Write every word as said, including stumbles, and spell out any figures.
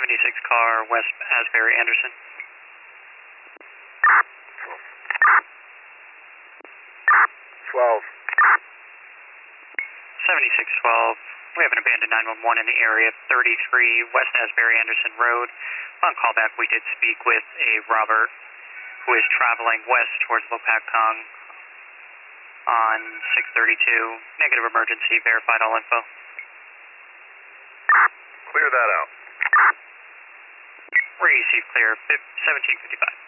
seventy-six car, West Asbury Anderson. twelve. seventy-six twelve, we have an abandoned nine one one in the area, thirty-three West Asbury Anderson Road. On callback, we did speak with a robber who is traveling west towards Lopakong on six thirty-two. Negative emergency, verified all info. Clear that out. Receive clear, seventeen fifty-five.